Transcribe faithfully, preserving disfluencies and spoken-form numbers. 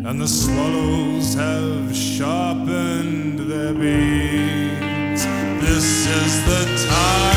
and the swallows have sharpened their beaks. This is the time